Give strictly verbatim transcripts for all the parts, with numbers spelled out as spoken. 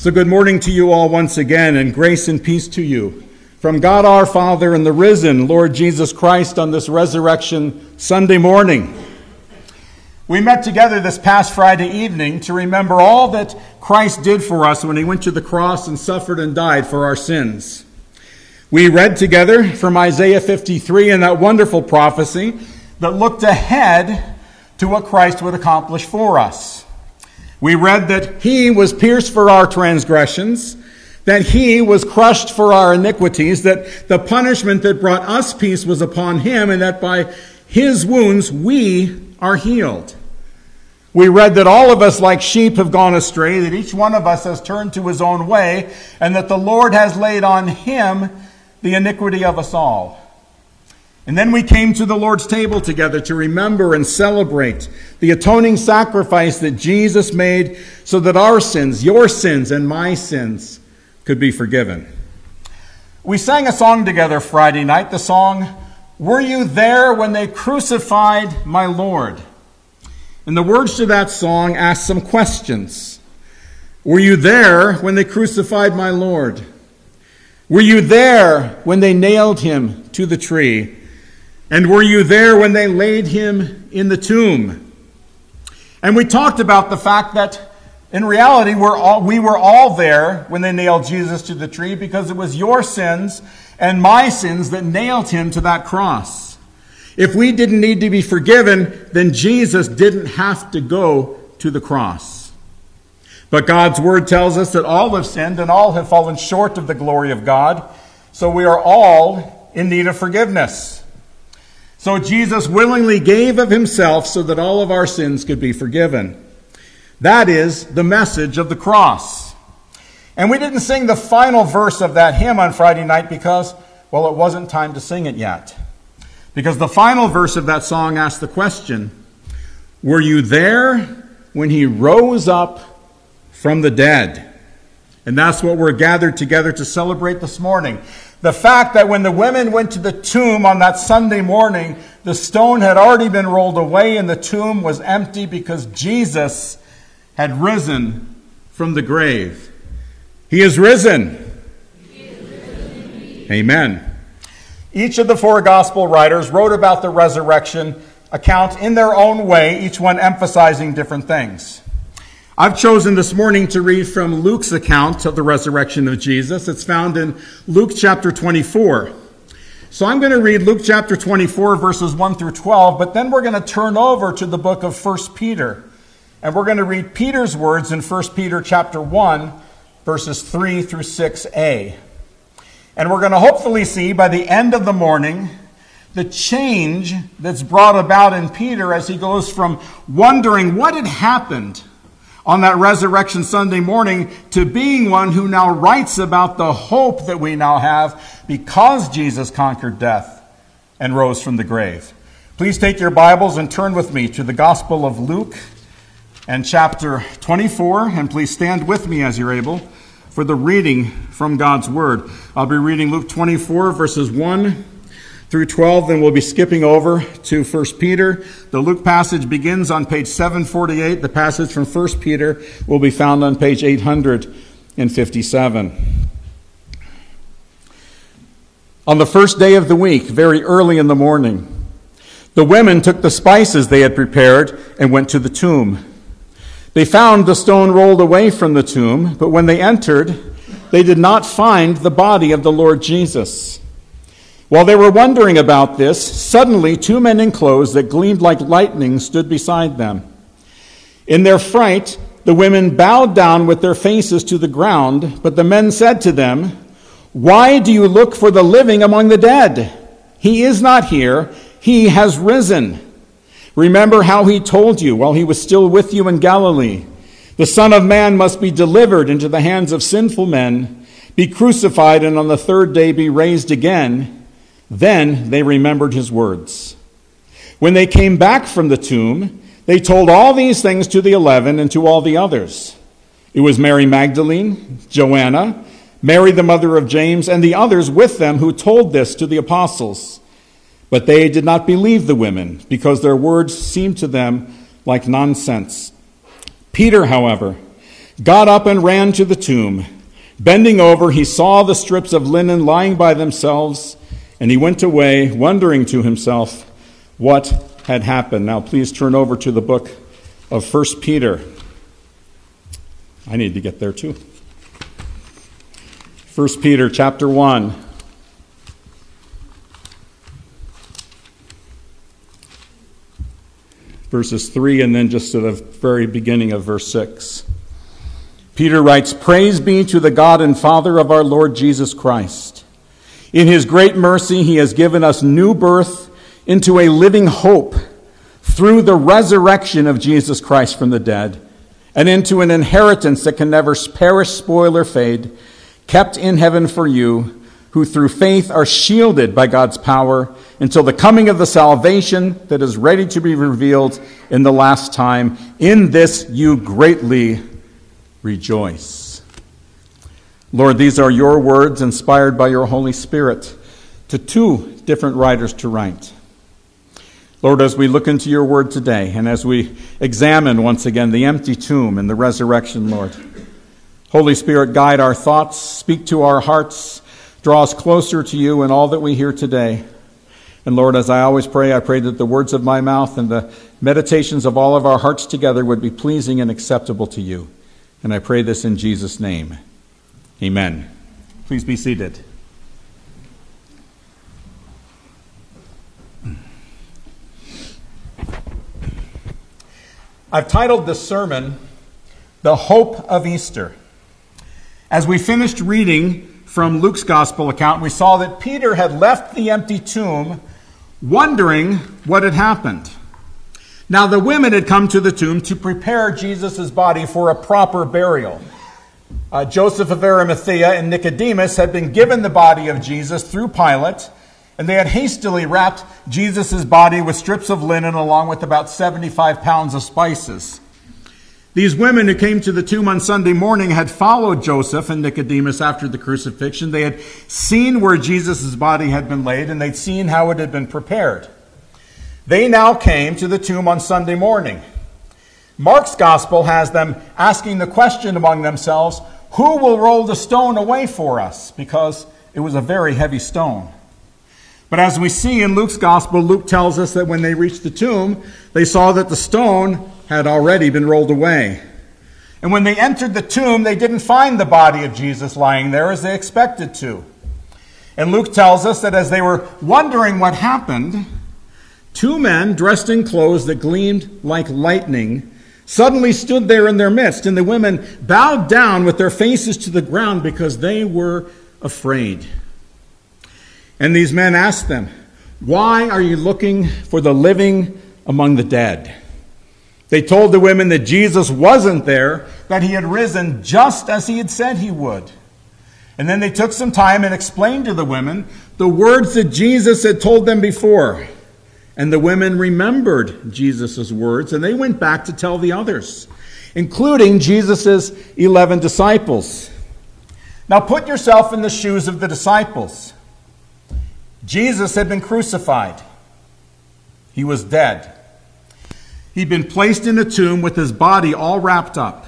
So good morning to you all once again, and grace and peace to you from God our Father and the risen Lord Jesus Christ on this Resurrection Sunday morning. We met together this past Friday evening to remember all that Christ did for us when he went to the cross and suffered and died for our sins. We read together from Isaiah fifty-three and that wonderful prophecy that looked ahead to what Christ would accomplish for us. We read that he was pierced for our transgressions, that he was crushed for our iniquities, that the punishment that brought us peace was upon him, and that by his wounds we are healed. We read that all of us like sheep have gone astray, that each one of us has turned to his own way, and that the Lord has laid on him the iniquity of us all. And then we came to the Lord's table together to remember and celebrate the atoning sacrifice that Jesus made so that our sins, your sins and my sins, could be forgiven. We sang a song together Friday night, the song, "Were You There When They Crucified My Lord?" And the words to that song ask some questions. Were you there when they crucified my Lord? Were you there when they nailed him to the tree? And were you there when they laid him in the tomb? And we talked about the fact that in reality we're all, we were all there when they nailed Jesus to the tree, because it was your sins and my sins that nailed him to that cross. If we didn't need to be forgiven, then Jesus didn't have to go to the cross. But God's word tells us that all have sinned and all have fallen short of the glory of God. So we are all in need of forgiveness. So Jesus willingly gave of himself so that all of our sins could be forgiven. That is the message of the cross. And we didn't sing the final verse of that hymn on Friday night because, well, it wasn't time to sing it yet. Because the final verse of that song asks the question, were you there when he rose up from the dead? And that's what we're gathered together to celebrate this morning. The fact that when the women went to the tomb on that Sunday morning, the stone had already been rolled away and the tomb was empty because Jesus had risen from the grave. He is risen. He is risen. Amen. Each of the four gospel writers wrote about the resurrection account in their own way, each one emphasizing different things. I've chosen this morning to read from Luke's account of the resurrection of Jesus. It's found in Luke chapter twenty-four. So I'm going to read Luke chapter twenty-four, verses one through twelve, but then we're going to turn over to the book of First Peter. And we're going to read Peter's words in First Peter chapter one, verses three through six a. And we're going to hopefully see by the end of the morning the change that's brought about in Peter as he goes from wondering what had happened on that Resurrection Sunday morning to being one who now writes about the hope that we now have because Jesus conquered death and rose from the grave. Please take your Bibles and turn with me to the Gospel of Luke and chapter twenty-four, and please stand with me as you're able for the reading from God's Word. I'll be reading Luke twenty-four, verses one through twelve, then we'll be skipping over to First Peter. The Luke passage begins on page seven forty-eight. The passage from First Peter will be found on page eight hundred fifty-seven. On the first day of the week, very early in the morning, the women took the spices they had prepared and went to the tomb. They found the stone rolled away from the tomb, but when they entered, they did not find the body of the Lord Jesus. While they were wondering about this, suddenly two men in clothes that gleamed like lightning stood beside them. In their fright, the women bowed down with their faces to the ground, but the men said to them, "Why do you look for the living among the dead? He is not here, he has risen. Remember how he told you while he was still with you in Galilee. The Son of Man must be delivered into the hands of sinful men, be crucified, and on the third day be raised again." Then they remembered his words. When they came back from the tomb, they told all these things to the eleven and to all the others. It was Mary Magdalene, Joanna, Mary the mother of James, and the others with them who told this to the apostles. But they did not believe the women, because their words seemed to them like nonsense. Peter, however, got up and ran to the tomb. Bending over, he saw the strips of linen lying by themselves, and he went away, wondering to himself what had happened. Now please turn over to the book of First Peter. I need to get there too. First Peter chapter one. Verses three and then just to the very beginning of verse six. Peter writes, "Praise be to the God and Father of our Lord Jesus Christ. In his great mercy he has given us new birth into a living hope through the resurrection of Jesus Christ from the dead, and into an inheritance that can never perish, spoil, or fade, kept in heaven for you, who through faith are shielded by God's power until the coming of the salvation that is ready to be revealed in the last time. In this you greatly rejoice." Lord, these are your words inspired by your Holy Spirit to two different writers to write. Lord, as we look into your word today and as we examine once again the empty tomb and the resurrection, Lord, Holy Spirit, guide our thoughts, speak to our hearts, draw us closer to you in all that we hear today. And Lord, as I always pray, I pray that the words of my mouth and the meditations of all of our hearts together would be pleasing and acceptable to you. And I pray this in Jesus' name. Amen. Please be seated. I've titled this sermon, "The Hope of Easter." As we finished reading from Luke's gospel account, we saw that Peter had left the empty tomb wondering what had happened. Now the women had come to the tomb to prepare Jesus' body for a proper burial. Uh, Joseph of Arimathea and Nicodemus had been given the body of Jesus through Pilate, and they had hastily wrapped Jesus' body with strips of linen along with about seventy-five pounds of spices. These women who came to the tomb on Sunday morning had followed Joseph and Nicodemus after the crucifixion. They had seen where Jesus' body had been laid, and they'd seen how it had been prepared. They now came to the tomb on Sunday morning. Mark's gospel has them asking the question among themselves, who will roll the stone away for us? Because it was a very heavy stone. But as we see in Luke's gospel, Luke tells us that when they reached the tomb, they saw that the stone had already been rolled away. And when they entered the tomb, they didn't find the body of Jesus lying there as they expected to. And Luke tells us that as they were wondering what happened, two men dressed in clothes that gleamed like lightning suddenly stood there in their midst, and the women bowed down with their faces to the ground because they were afraid. And these men asked them, "Why are you looking for the living among the dead?" They told the women that Jesus wasn't there, that he had risen just as he had said he would. And then they took some time and explained to the women the words that Jesus had told them before. And the women remembered Jesus' words, and they went back to tell the others, including Jesus' eleven disciples. Now put yourself in the shoes of the disciples. Jesus had been crucified. He was dead. He'd been placed in a tomb with his body all wrapped up.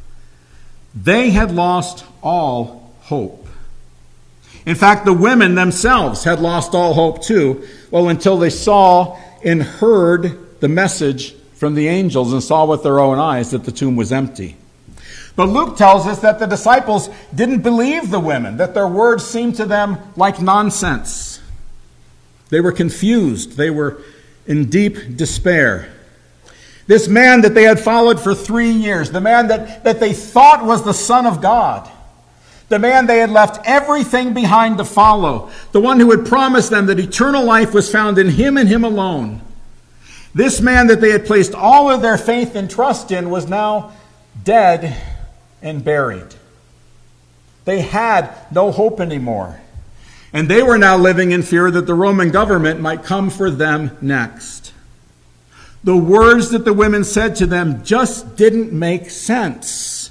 They had lost all hope. In fact, the women themselves had lost all hope too, well, until they saw and heard the message from the angels and saw with their own eyes that the tomb was empty. But Luke tells us that the disciples didn't believe the women, that their words seemed to them like nonsense. They were confused. They were in deep despair. This man that they had followed for three years, the man that, that they thought was the Son of God, the man they had left everything behind to follow, the one who had promised them that eternal life was found in him and him alone. This man that they had placed all of their faith and trust in was now dead and buried. They had no hope anymore. And they were now living in fear that the Roman government might come for them next. The words that the women said to them just didn't make sense.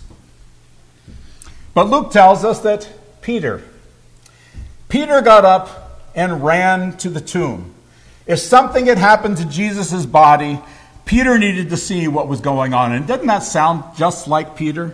But Luke tells us that Peter, Peter got up and ran to the tomb. If something had happened to Jesus' body, Peter needed to see what was going on. And doesn't that sound just like Peter?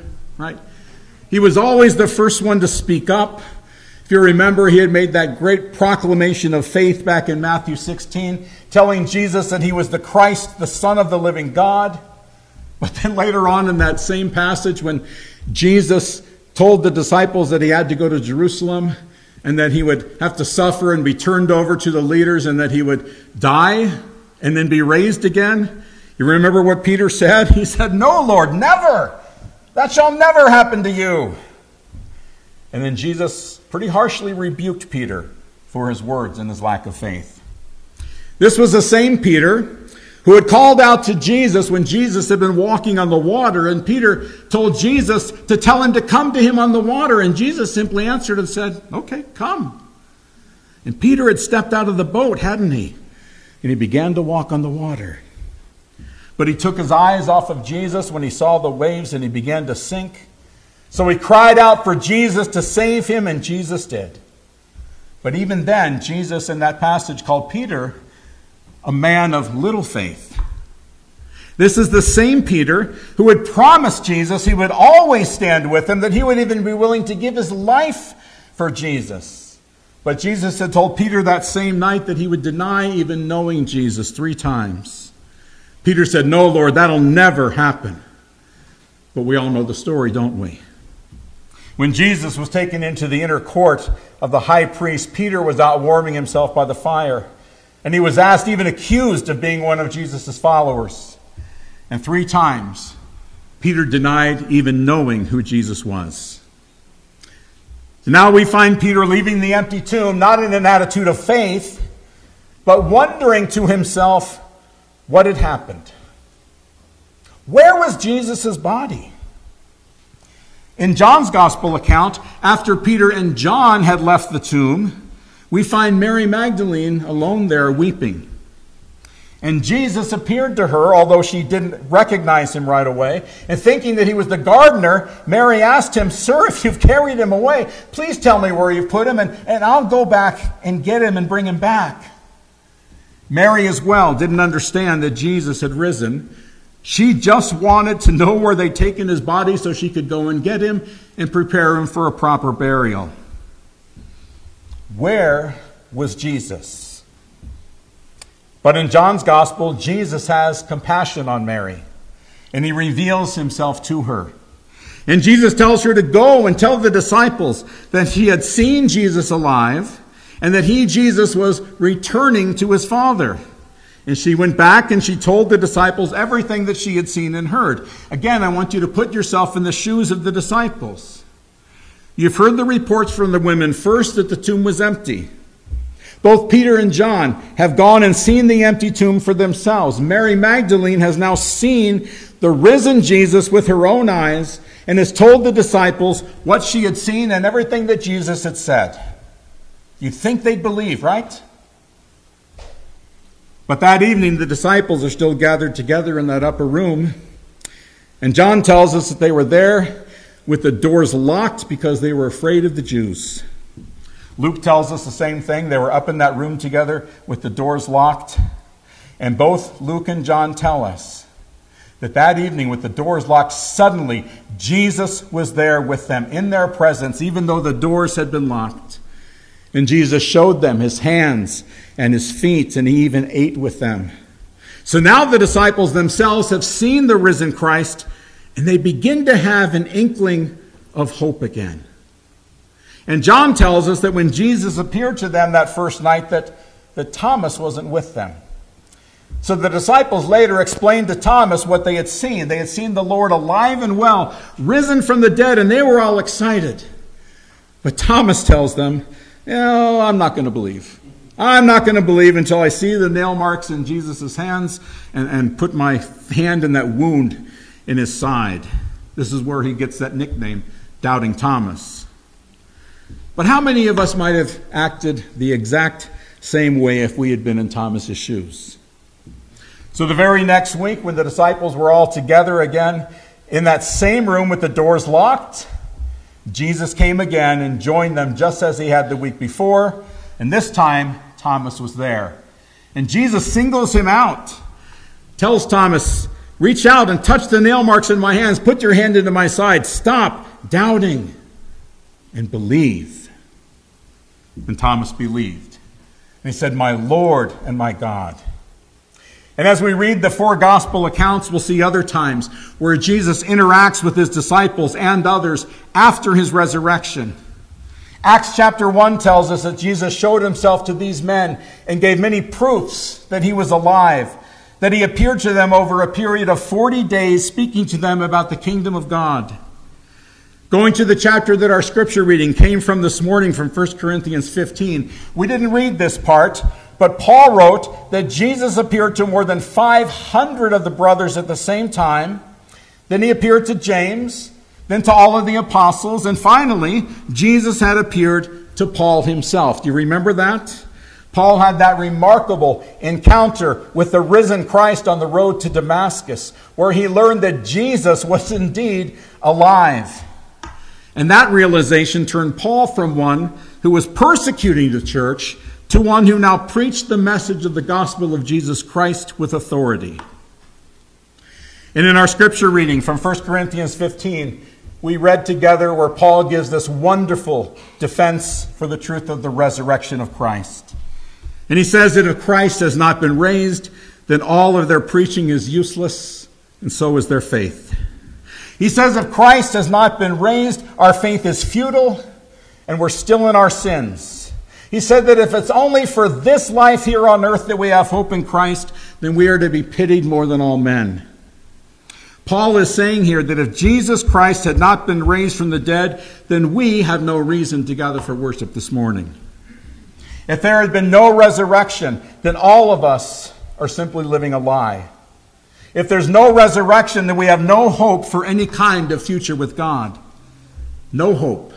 right? He was always the first one to speak up. If you remember, he had made that great proclamation of faith back in Matthew sixteen, telling Jesus that he was the Christ, the Son of the living God. But then later on in that same passage, when Jesus told the disciples that he had to go to Jerusalem and that he would have to suffer and be turned over to the leaders and that he would die and then be raised again, you remember what Peter said? He said, "No, Lord, never! That shall never happen to you." And then Jesus pretty harshly rebuked Peter for his words and his lack of faith. This was the same Peter who had called out to Jesus when Jesus had been walking on the water, and Peter told Jesus to tell him to come to him on the water, and Jesus simply answered and said, "Okay, come." And Peter had stepped out of the boat, hadn't he? And he began to walk on the water. But he took his eyes off of Jesus when he saw the waves and he began to sink. So he cried out for Jesus to save him, and Jesus did. But even then, Jesus in that passage called Peter a man of little faith. This is the same Peter who had promised Jesus he would always stand with him, that he would even be willing to give his life for Jesus. But Jesus had told Peter that same night that he would deny even knowing Jesus three times. Peter said, "No, Lord, that'll never happen." But we all know the story, don't we? When Jesus was taken into the inner court of the high priest, Peter was out warming himself by the fire. And he was asked, even accused of being one of Jesus' followers. And three times, Peter denied even knowing who Jesus was. So now we find Peter leaving the empty tomb, not in an attitude of faith, but wondering to himself what had happened. Where was Jesus' body? In John's gospel account, after Peter and John had left the tomb, we find Mary Magdalene alone there weeping. And Jesus appeared to her, although she didn't recognize him right away. And thinking that he was the gardener, Mary asked him, "Sir, if you've carried him away, please tell me where you've put him, and, and I'll go back and get him and bring him back." Mary as well didn't understand that Jesus had risen. She just wanted to know where they'd taken his body so she could go and get him and prepare him for a proper burial. Where was Jesus? But in John's gospel, Jesus has compassion on Mary, and he reveals himself to her. And Jesus tells her to go and tell the disciples that he had seen Jesus alive and that he, Jesus, was returning to his Father. And she went back and she told the disciples everything that she had seen and heard. Again, I want you to put yourself in the shoes of the disciples. You've heard the reports from the women first that the tomb was empty. Both Peter and John have gone and seen the empty tomb for themselves. Mary Magdalene has now seen the risen Jesus with her own eyes and has told the disciples what she had seen and everything that Jesus had said. You'd think they'd believe, right? But that evening, the disciples are still gathered together in that upper room. And John tells us that they were there with the doors locked because they were afraid of the Jews. Luke tells us the same thing. They were up in that room together with the doors locked. And both Luke and John tell us that that evening with the doors locked, suddenly Jesus was there with them in their presence, even though the doors had been locked. And Jesus showed them his hands and his feet, and he even ate with them. So now the disciples themselves have seen the risen Christ, and they begin to have an inkling of hope again. And John tells us that when Jesus appeared to them that first night, that, that Thomas wasn't with them. So the disciples later explained to Thomas what they had seen. They had seen the Lord alive and well, risen from the dead, and they were all excited. But Thomas tells them, "No, I'm not going to believe. I'm not going to believe until I see the nail marks in Jesus' hands and, and put my hand in that wound in his side." This is where he gets that nickname, Doubting Thomas. But how many of us might have acted the exact same way if we had been in Thomas's shoes? So the very next week, when the disciples were all together again in that same room with the doors locked, Jesus came again and joined them just as he had the week before. And this time, Thomas was there. And Jesus singles him out, tells Thomas, Reach out and touch the nail marks in my hands. Put your hand into my side. Stop doubting and believe. And Thomas believed. And he said, my Lord and my God. And as we read the four gospel accounts, we'll see other times where Jesus interacts with his disciples and others after his resurrection. Acts chapter one tells us that Jesus showed himself to these men and gave many proofs that he was alive, that he appeared to them over a period of forty days, speaking to them about the kingdom of God. Going to the chapter that our scripture reading came from this morning from First Corinthians fifteen, we didn't read this part, but Paul wrote that Jesus appeared to more than five hundred of the brothers at the same time. Then he appeared to James, then to all of the apostles, and finally, Jesus had appeared to Paul himself. Do you remember that? Paul had that remarkable encounter with the risen Christ on the road to Damascus, where he learned that Jesus was indeed alive. And that realization turned Paul from one who was persecuting the church to one who now preached the message of the gospel of Jesus Christ with authority. And in our scripture reading from First Corinthians fifteen, we read together where Paul gives this wonderful defense for the truth of the resurrection of Christ. And he says that if Christ has not been raised, then all of their preaching is useless, and so is their faith. He says if Christ has not been raised, our faith is futile, and we're still in our sins. He said that if it's only for this life here on earth that we have hope in Christ, then we are to be pitied more than all men. Paul is saying here that if Jesus Christ had not been raised from the dead, then we have no reason to gather for worship this morning. If there had been no resurrection, then all of us are simply living a lie. If there's no resurrection, then we have no hope for any kind of future with God. No hope.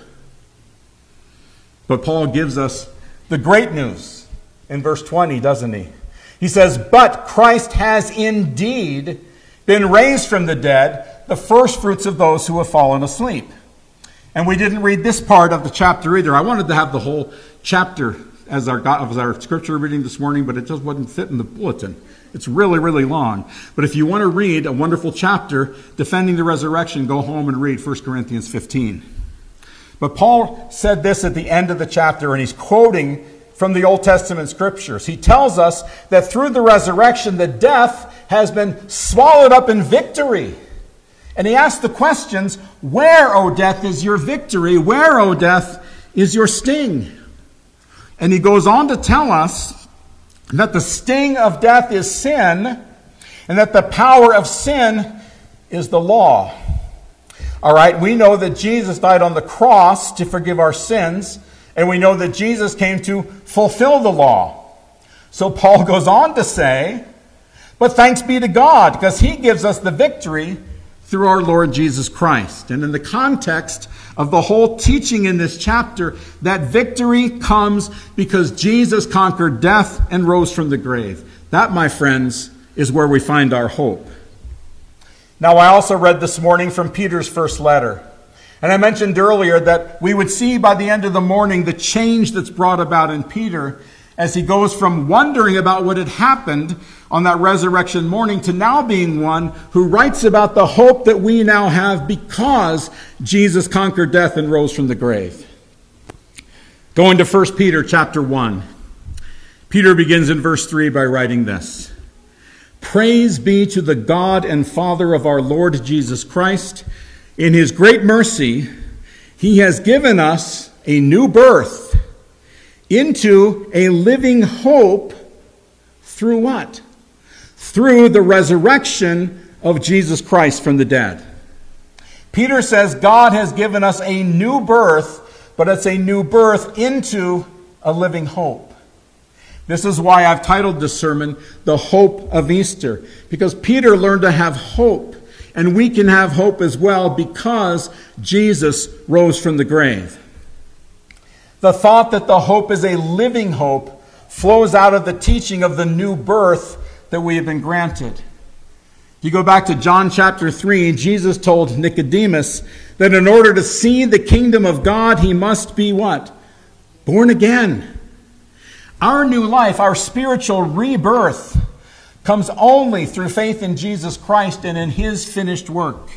But Paul gives us the great news in verse twenty, doesn't he? He says, but Christ has indeed been raised from the dead, the first fruits of those who have fallen asleep. And we didn't read this part of the chapter either. I wanted to have the whole chapter as our, as our scripture reading this morning, but it just wouldn't fit in the bulletin. It's really, really long. But if you want to read a wonderful chapter defending the resurrection, go home and read First Corinthians fifteen. But Paul said this at the end of the chapter, and he's quoting from the Old Testament scriptures. He tells us that through the resurrection, the death has been swallowed up in victory. And he asks the questions, where, O death, is your victory? Where, O death, is your sting? And he goes on to tell us that the sting of death is sin, and that the power of sin is the law. All right, we know that Jesus died on the cross to forgive our sins, and we know that Jesus came to fulfill the law. So Paul goes on to say, but thanks be to God, because he gives us the victory through our Lord Jesus Christ. And in the context of the whole teaching in this chapter, that victory comes because Jesus conquered death and rose from the grave. That, my friends, is where we find our hope. Now, I also read this morning from Peter's first letter. And I mentioned earlier that we would see by the end of the morning the change that's brought about in Peter as he goes from wondering about what had happened on that resurrection morning to now being one who writes about the hope that we now have because Jesus conquered death and rose from the grave. Going to First Peter chapter one. Peter begins in verse three by writing this. Praise be to the God and Father of our Lord Jesus Christ. In his great mercy, he has given us a new birth into a living hope through what? Through the resurrection of Jesus Christ from the dead. Peter says God has given us a new birth, but it's a new birth into a living hope. This is why I've titled this sermon, The Hope of Easter, because Peter learned to have hope, and we can have hope as well because Jesus rose from the grave. The thought that the hope is a living hope flows out of the teaching of the new birth that we have been granted. If you go back to John chapter three, Jesus told Nicodemus that in order to see the kingdom of God, he must be what? Born again. Our new life, our spiritual rebirth, comes only through faith in Jesus Christ and in his finished work.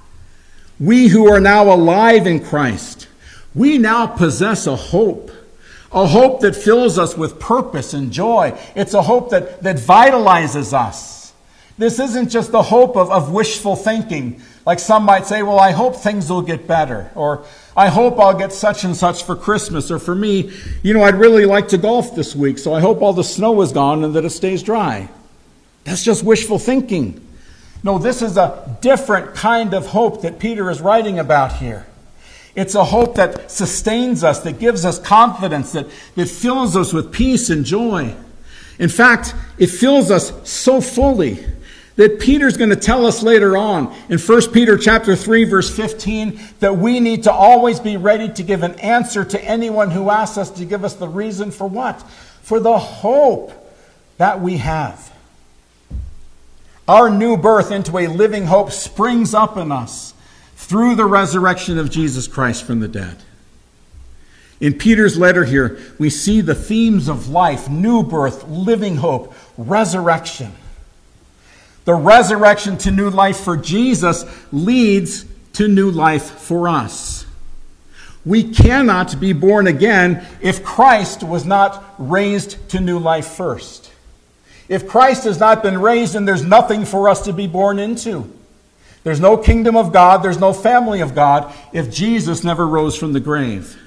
We who are now alive in Christ, we now possess a hope. A hope that fills us with purpose and joy. It's a hope that, that vitalizes us. This isn't just the hope of, of wishful thinking. Like some might say, well, I hope things will get better. Or I hope I'll get such and such for Christmas. Or for me, you know, I'd really like to golf this week, so I hope all the snow is gone and that it stays dry. That's just wishful thinking. No, this is a different kind of hope that Peter is writing about here. It's a hope that sustains us, that gives us confidence, that, that fills us with peace and joy. In fact, it fills us so fully that Peter's going to tell us later on in First Peter chapter three, verse fifteen, that we need to always be ready to give an answer to anyone who asks us to give us the reason for what? For the hope that we have. Our new birth into a living hope springs up in us through the resurrection of Jesus Christ from the dead. In Peter's letter here, we see the themes of life: new birth, living hope, resurrection. The resurrection to new life for Jesus leads to new life for us. We cannot be born again if Christ was not raised to new life first. If Christ has not been raised, then there's nothing for us to be born into. There's no kingdom of God, there's no family of God if Jesus never rose from the grave.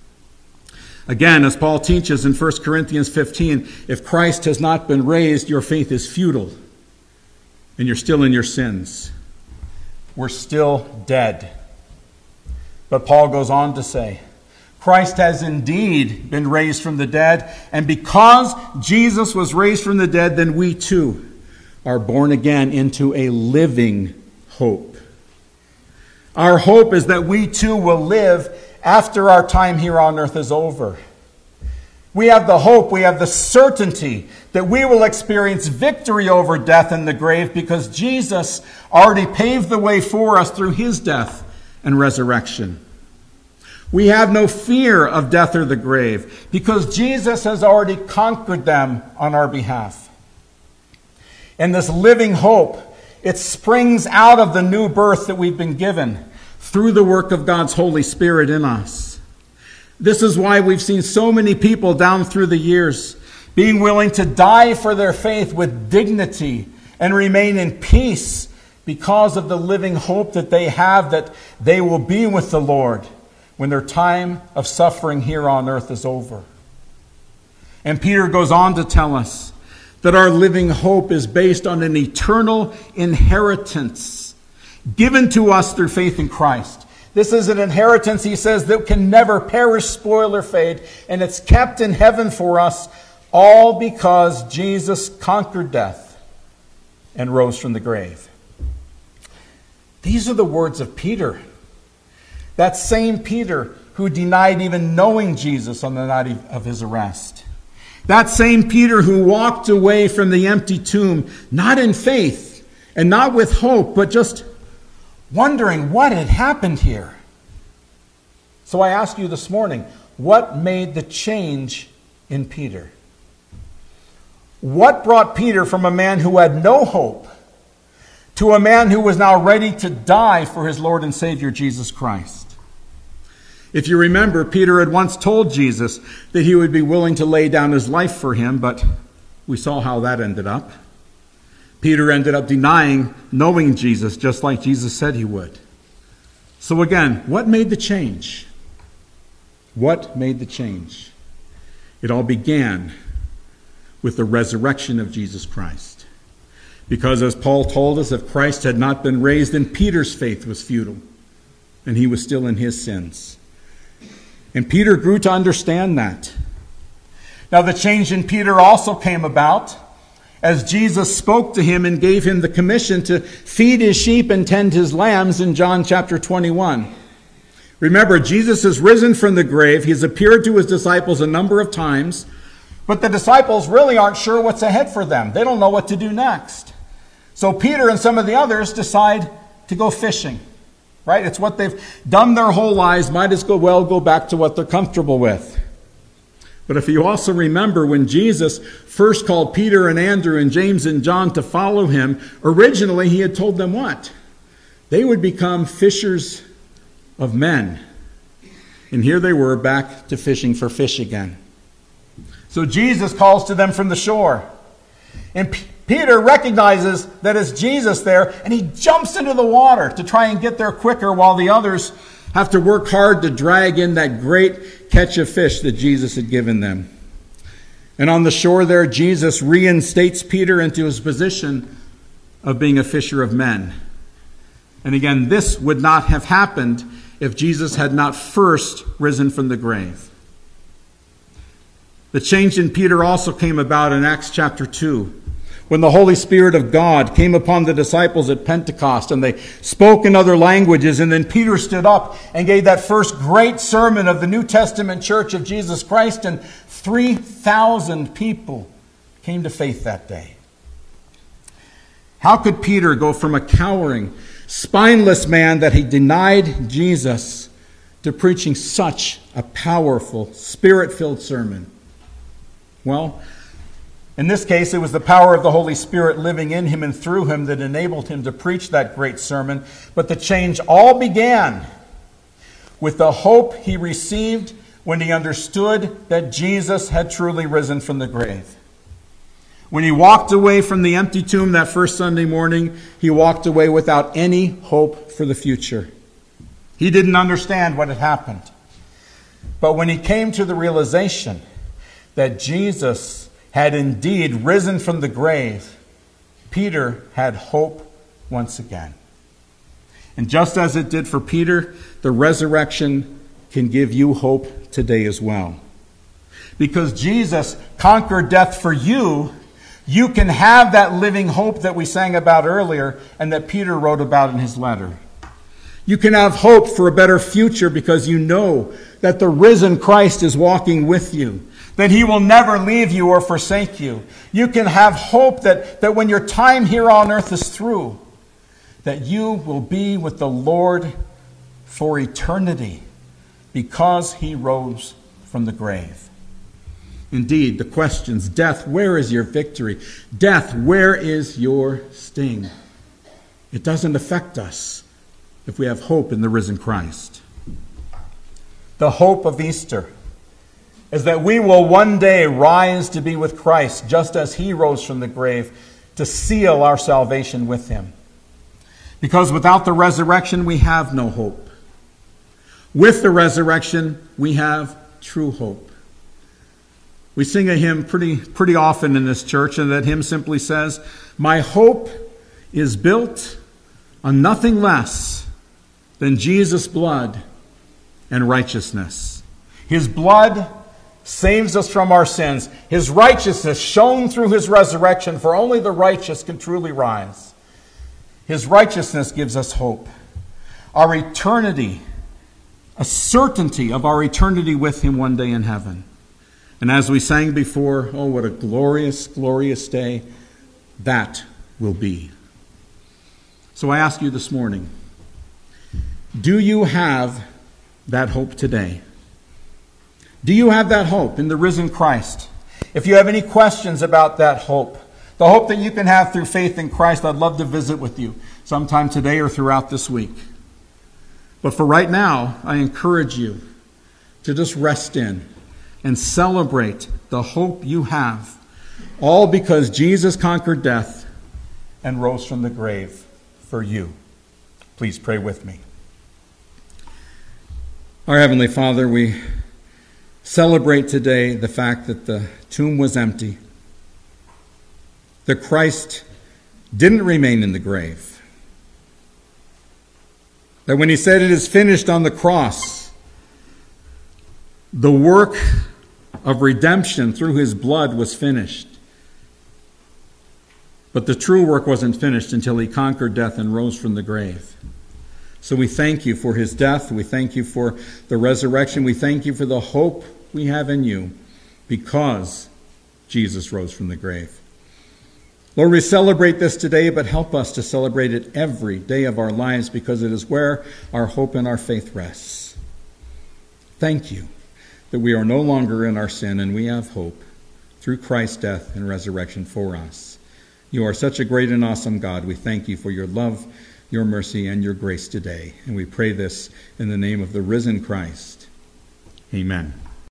Again, as Paul teaches in First Corinthians fifteen, if Christ has not been raised, your faith is futile, and you're still in your sins. We're still dead. But Paul goes on to say, Christ has indeed been raised from the dead, and because Jesus was raised from the dead, then we too are born again into a living hope. Our hope is that we too will live after our time here on earth is over. We have the hope, we have the certainty that we will experience victory over death and the grave because Jesus already paved the way for us through his death and resurrection. We have no fear of death or the grave because Jesus has already conquered them on our behalf. And this living hope, it springs out of the new birth that we've been given through the work of God's Holy Spirit in us. This is why we've seen so many people down through the years being willing to die for their faith with dignity and remain in peace because of the living hope that they have that they will be with the Lord when their time of suffering here on earth is over. And Peter goes on to tell us that our living hope is based on an eternal inheritance given to us through faith in Christ. This is an inheritance, he says, that can never perish, spoil, or fade, and it's kept in heaven for us, all because Jesus conquered death and rose from the grave. These are the words of Peter. That same Peter who denied even knowing Jesus on the night of his arrest. That same Peter who walked away from the empty tomb, not in faith and not with hope, but just wondering what had happened here. So I ask you this morning, what made the change in Peter? What brought Peter from a man who had no hope to a man who was now ready to die for his Lord and Savior, Jesus Christ? If you remember, Peter had once told Jesus that he would be willing to lay down his life for him, but we saw how that ended up. Peter ended up denying knowing Jesus, just like Jesus said he would. So again, what made the change? What made the change? It all began with the resurrection of Jesus Christ. Because as Paul told us, if Christ had not been raised, then Peter's faith was futile, and he was still in his sins. And Peter grew to understand that. Now the change in Peter also came about as Jesus spoke to him and gave him the commission to feed his sheep and tend his lambs in John chapter twenty-one. Remember, Jesus has risen from the grave. He's appeared to his disciples a number of times, but the disciples really aren't sure what's ahead for them. They don't know what to do next. So Peter and some of the others decide to go fishing. Right? It's what they've done their whole lives. Might as well go back to what they're comfortable with. But if you also remember, when Jesus first called Peter and Andrew and James and John to follow him, originally he had told them what? They would become fishers of men. And here they were, back to fishing for fish again. So Jesus calls to them from the shore. And P- Peter recognizes that it's Jesus there, and he jumps into the water to try and get there quicker while the others have to work hard to drag in that great catch of fish that Jesus had given them. And on the shore there, Jesus reinstates Peter into his position of being a fisher of men. And again, this would not have happened if Jesus had not first risen from the grave. The change in Peter also came about in Acts chapter two, when the Holy Spirit of God came upon the disciples at Pentecost and they spoke in other languages, and then Peter stood up and gave that first great sermon of the New Testament church of Jesus Christ, and three thousand people came to faith that day. How could Peter go from a cowering, spineless man that he denied Jesus to preaching such a powerful, spirit-filled sermon? Well, in this case, it was the power of the Holy Spirit living in him and through him that enabled him to preach that great sermon. But the change all began with the hope he received when he understood that Jesus had truly risen from the grave. When he walked away from the empty tomb that first Sunday morning, he walked away without any hope for the future. He didn't understand what had happened. But when he came to the realization that Jesus had indeed risen from the grave, Peter had hope once again. And just as it did for Peter, the resurrection can give you hope today as well. Because Jesus conquered death for you, you can have that living hope that we sang about earlier and that Peter wrote about in his letter. You can have hope for a better future because you know that the risen Christ is walking with you, that he will never leave you or forsake you. You can have hope that, that when your time here on earth is through, that you will be with the Lord for eternity because he rose from the grave. Indeed, the questions, death, where is your victory? Death, where is your sting? It doesn't affect us if we have hope in the risen Christ. The hope of Easter is that we will one day rise to be with Christ just as he rose from the grave, to seal our salvation with him. Because without the resurrection, we have no hope. With the resurrection, we have true hope. We sing a hymn pretty, pretty often in this church, and that hymn simply says, "My hope is built on nothing less than Jesus' blood and righteousness." His blood saves us from our sins. His righteousness shone through his resurrection, for only the righteous can truly rise. His righteousness gives us hope. Our eternity, a certainty of our eternity with him one day in heaven. And as we sang before, oh, what a glorious, glorious day that will be. So I ask you this morning, do you have that hope today? Do you have that hope in the risen Christ? If you have any questions about that hope, the hope that you can have through faith in Christ, I'd love to visit with you sometime today or throughout this week. But for right now, I encourage you to just rest in and celebrate the hope you have, all because Jesus conquered death and rose from the grave for you. Please pray with me. Our Heavenly Father, we celebrate today the fact that the tomb was empty, that Christ didn't remain in the grave, that when he said it is finished on the cross, the work of redemption through his blood was finished. But the true work wasn't finished until he conquered death and rose from the grave. So we thank you for his death. We thank you for the resurrection. We thank you for the hope we have in you because Jesus rose from the grave. Lord, we celebrate this today, but help us to celebrate it every day of our lives because it is where our hope and our faith rests. Thank you. that we are no longer in our sin and we have hope through Christ's death and resurrection for us. You are such a great and awesome God. We thank you for your love, your mercy, and your grace today. And we pray this in the name of the risen Christ. Amen.